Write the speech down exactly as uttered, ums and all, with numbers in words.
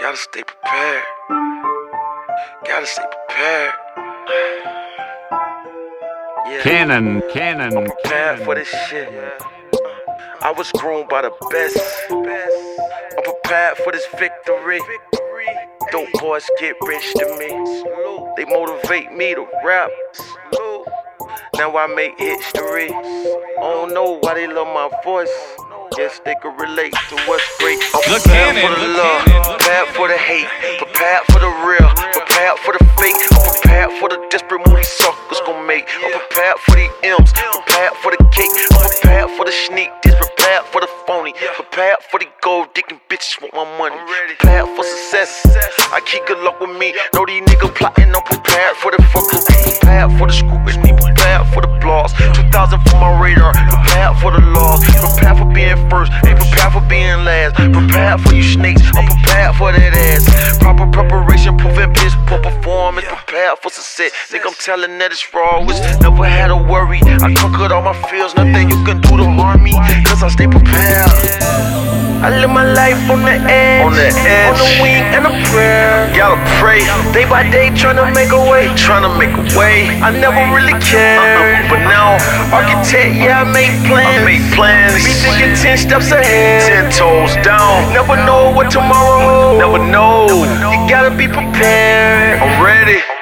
Gotta stay prepared. Gotta stay prepared. Yeah. Cannon, cannon, I'm prepared cannon. for this shit. I was groomed by the best. I'm prepared for this victory. Dope boys get rich to me. They motivate me to rap. Now I make history. I don't know why they love my voice. Guess they can relate to what's great. I'm prepared for the love, prepared for the hate, prepared for the real, prepared for the fake. I'm prepared for the desperate movie suckers gon' make. I'm prepared for the M's, prepared for the cake. I'm prepared for the sneak diss, prepared for the phony, prepared for the gold digging bitches want my money. Prepared for success, I keep good luck with me. Know these niggas plotting, I'm prepared for the fuckers. Prepared for the scrutiny, prepared for the blogs. two thousand for my radar, prepared for the laws. Prepared for being first, ain't prepared for being last. Prepared for you snakes, I'm prepared for that ass. Proper preparation, proving bitch, poor performance. Prepared for success, nigga, I'm telling that it's raw. It's never had a worry. I conquered all my fears, nothing you can do to harm me, cause I stay prepared. I live my life on the edge, on the edge, on the wing and a prayer. Gotta pray, day by day, tryna make a way, tryna make a way. I never really cared, but now, architect, yeah, I make plans. I make plans. Be thinking ten steps ahead, ten toes down. Never know what tomorrow holds. Never know. You gotta be prepared. I'm ready.